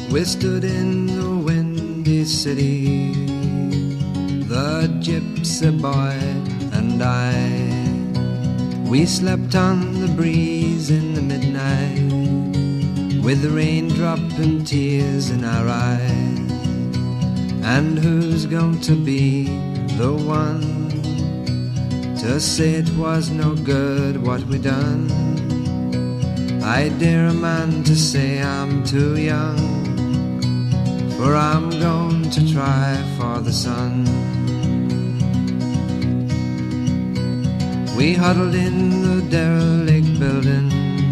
We stood in the windy city, the gypsy boy and I. We slept on the breeze in the midnight, with the raindrop and tears in our eyes. And who's going to be the one to say it was no good what we done? I dare a man to say I'm too young, for I'm going to try for the sun. We huddled in the derelict building,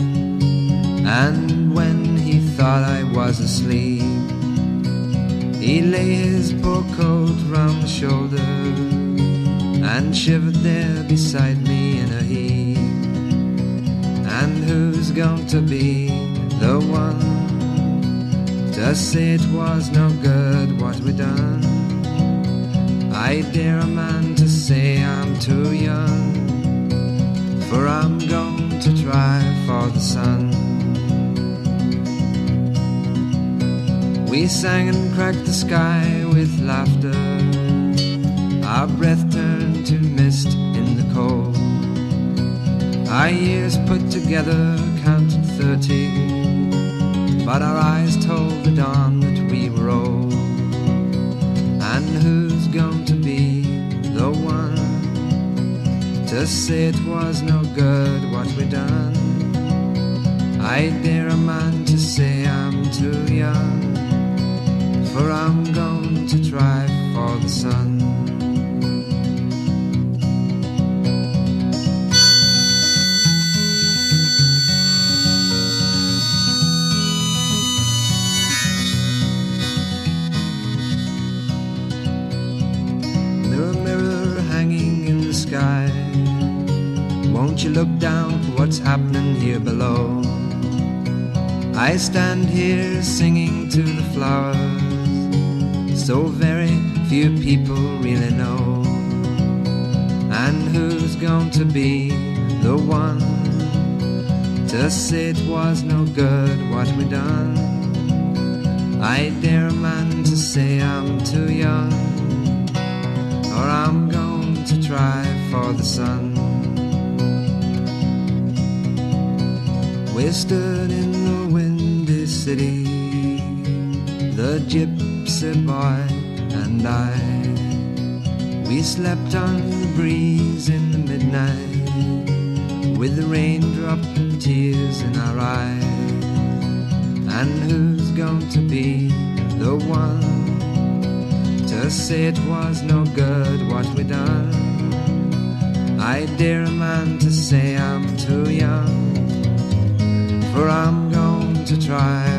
and when he thought I was asleep, he lay his poor coat round my shoulder and shivered there beside me in a heap. And who's going to be the one to say it was no good what we done? I dare a man to say I'm too young, for I'm going to try for the sun. We sang and cracked the sky with laughter, our breath turned to mist in the cold. Our years put together counted 30, but our eyes told the dawn that we were old. And who's going to be the one to say it was no good what we done? I dare a man to say I'm too young, for I'm going to try for the sun. Sky, won't you look down for what's happening here below? I stand here singing to the flowers, so very few people really know. And who's going to be the one to say it was no good what we done? I dare a man to say I'm too young, or I'm going to try for the sun. We stood in the windy city, the gypsy boy and I. We slept on the breeze in the midnight, with the raindrop and tears in our eyes. And who's going to be the one to say it was no good what we done? I dare a man to say I'm too young, for I'm going to try